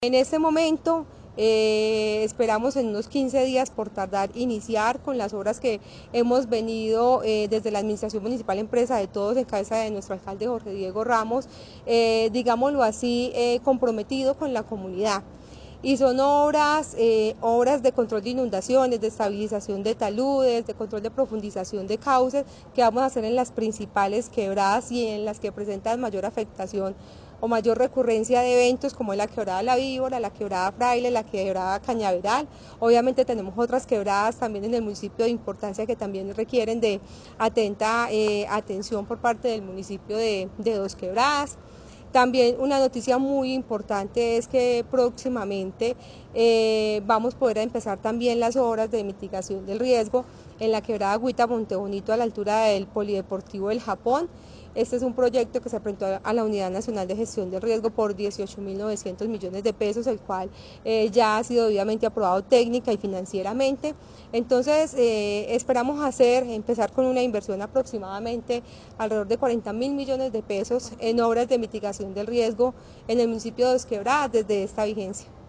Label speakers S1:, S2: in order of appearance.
S1: En este momento esperamos en unos 15 días por tardar iniciar con las obras que hemos venido desde la Administración Municipal Empresa de Todos en cabeza de nuestro alcalde Jorge Diego Ramos, digámoslo así, comprometido con la comunidad. Y son obras de control de inundaciones, de estabilización de taludes, de control de profundización de cauces que vamos a hacer en las principales quebradas y en las que presentan mayor afectación o mayor recurrencia de eventos como es la quebrada La Víbora, la quebrada Fraile, la quebrada Cañaveral. Obviamente tenemos otras quebradas también en el municipio de importancia que también requieren de atenta atención por parte del municipio de Dos Quebradas. También una noticia muy importante es que próximamente vamos a poder empezar también las obras de mitigación del riesgo en la quebrada Agüita Montebonito a la altura del Polideportivo del Japón. Este es un proyecto que se presentó a la Unidad Nacional de Gestión del Riesgo por 18.900 millones de pesos, el cual ya ha sido debidamente aprobado técnica y financieramente. Entonces esperamos empezar con una inversión aproximadamente alrededor de 40.000 millones de pesos en obras de mitigación del riesgo en el municipio de Dos Quebradas desde esta vigencia.